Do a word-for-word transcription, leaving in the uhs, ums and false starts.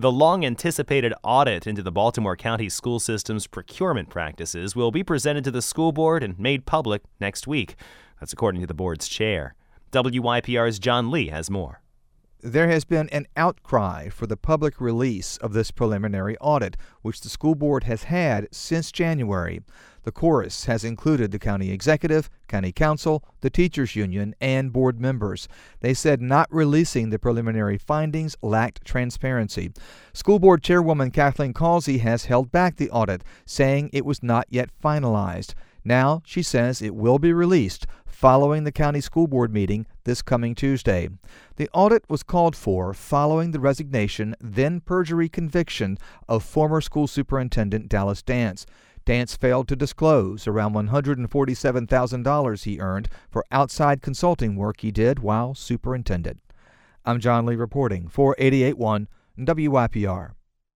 The long-anticipated audit into the Baltimore County school system's procurement practices will be presented to the school board and made public next week. That's according to the board's chair. W Y P R's John Lee has more. There has been an outcry for the public release of this preliminary audit, which the school board has had since January. The chorus has included the county executive, county council, the teachers union, and board members. They said not releasing the preliminary findings lacked transparency. School board chairwoman Kathleen Causey has held back the audit, saying it was not yet finalized. Now she says it will be released following the county school board meeting this coming Tuesday. The audit was called for following the resignation, then perjury conviction of former school superintendent Dallas Dance. Dance failed to disclose around one hundred forty-seven thousand dollars he earned for outside consulting work he did while superintendent. I'm John Lee reporting for eighty-eight point one W Y P R.